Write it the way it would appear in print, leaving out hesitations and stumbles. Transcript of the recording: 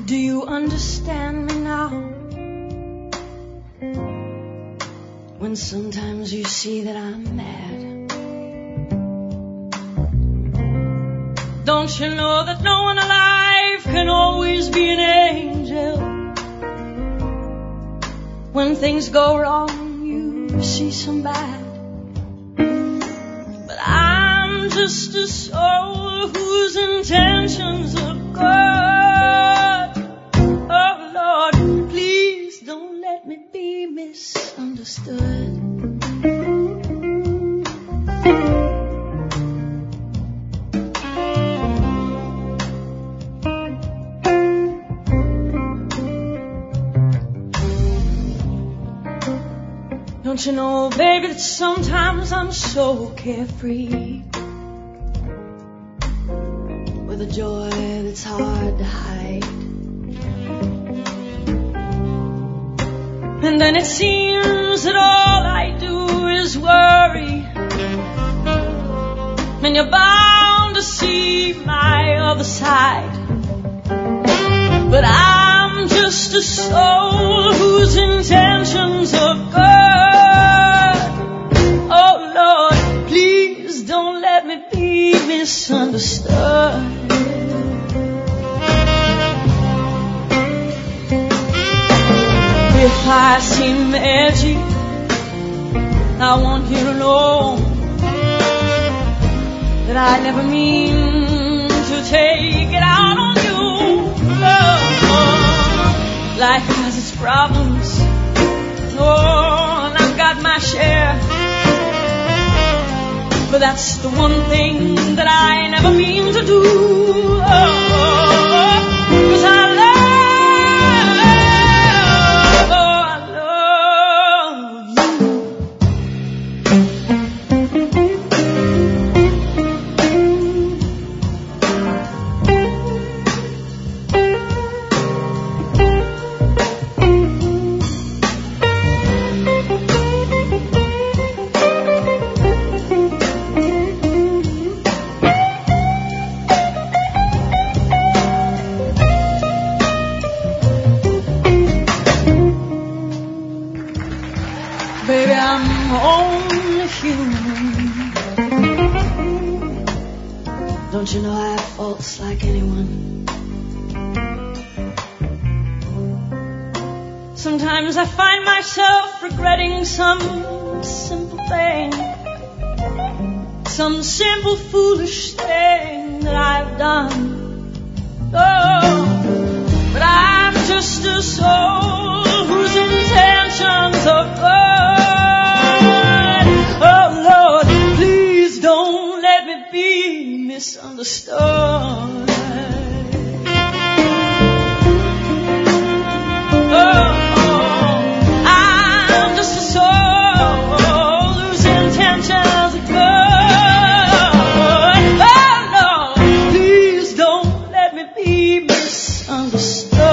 Do you understand me now? When sometimes you see that I'm mad. Don't you know that no one alive can always be an angel? When things go wrong, you see some bad. But I'm just a soul whose intentions are good. Oh Lord, please don't let me be misunderstood. Don't you know, baby, that sometimes I'm so carefree, with a joy that's hard to hide. And then it seems that all I do is worry, and you're bound to see my other side. But I'm just a soul whose intentions are good. Oh Lord, please don't let me be misunderstood. If I seem edgy, I want you to know that I never mean to take it out on you. Life has its problems, and I've got my share. But that's the one thing that I never mean to do. 'Cause I love Don't you know I have faults like anyone? Sometimes I find myself regretting some simple thing, some simple foolish thing that I've done. Oh, but I'm just a soul whose intentions are good. Oh Lord, please don't let me be misunderstood. Oh, I'm just a soul whose intentions are good. Oh Lord, please don't let me be misunderstood.